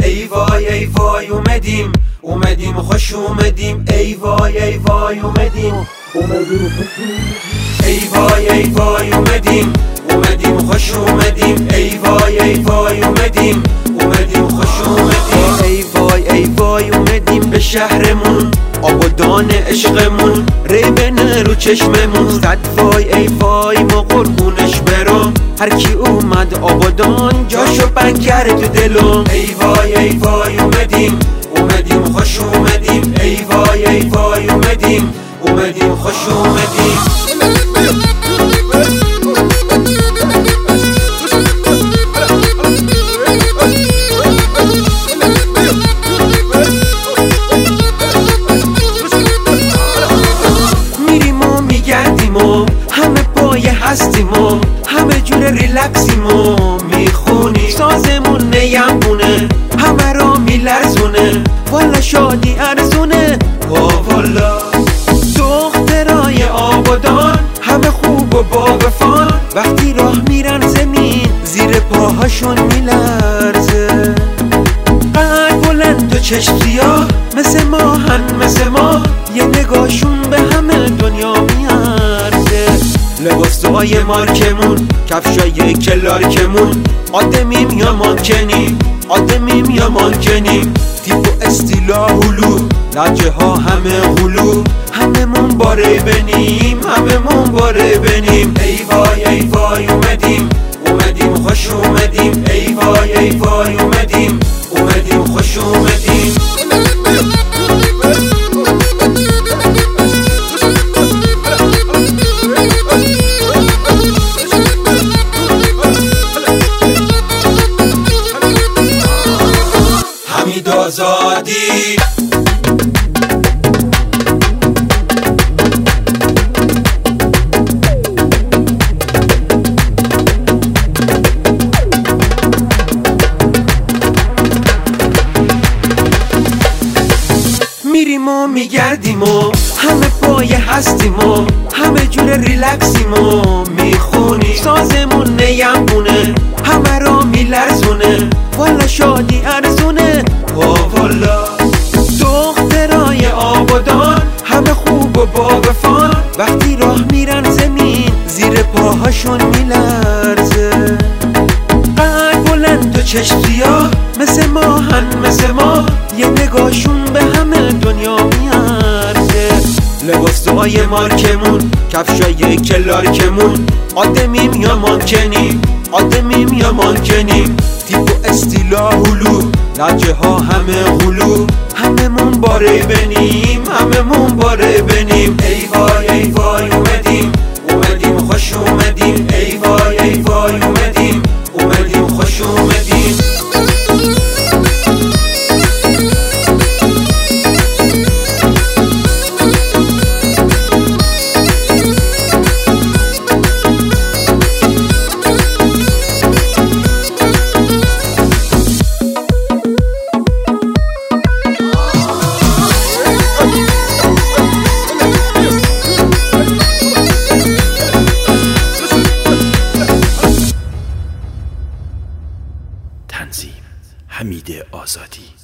ای وای ای وای اومدیم خوش اومدیم ای وای ای وای اومدیم ای وای ای وای اومدیم خوش اومدیم ای وای ای وای اومدیم خوش اومدیم ای وای ای وای اومدیم به شهرمون آبادان عشقمون ریبنه رو چشممون صد وای ای وای ما قربونش برم هر کی اومد آبادان جاشو بند کرد تو دلم ای وای ای وای اومدیم خوش اومدیم ای وای ای وای اومدیم خوش اومدیم میریم و میگردیم و همه پای هستیم و همه جور ریلکسیم و میخونیم سازمون نیمونه همه را میلرزونه والا شادی ارزونه والا دخترای آبادان همه خوب و با وفان وقتی راه میرن زمین زیر پاهاشون میلرزه قد بلند و چشم سیاه مثل ما یه نگاهشون به همه دنیا میارزه لباسای مارکمون کفشای کلارکمون آدمیم یا مانکنیم تیپ و استیلا هلو لجه ها همه غلو هممون باره بنیم ای وای ای وای اومدیم خوش اومدیم ای وای ای وای اومدیم خوش اومدیم حمید آزادی میریم و میگردیم و همه پای هستیم و همه جور ریلکسیم و میخونیم سازمون نیمونه همه را میلرزونه والا شادی ارزونه والا دخترای آبادان همه خوب و با وفان وقتی راه میرن زمین زیر پاهاشون میلرزه قد بلند و چشم سیاه مثل ما یه نگاهشون به همه دنیا میارزه لباسای مارکمون کفشای کلارکمون آدمیم یا مانکنیم تیپ و استیلا هلو لجه ها همه غلو هممون باره بنیم ای وای ای وای اومدیم خوش اومدیم ای وای ای وای اومدیم خوش اومدیم تنظیم حمید آزادی.